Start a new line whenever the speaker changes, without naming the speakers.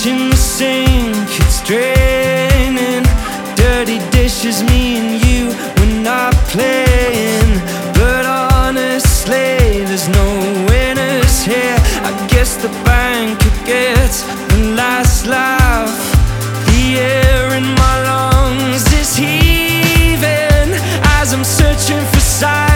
kitchen sink, it's draining. Dirty dishes, me and you, we're not playing. But honestly, there's no winners here. I guess the banker gets the last laugh. The air in my lungs is heaving as I'm searching for silence.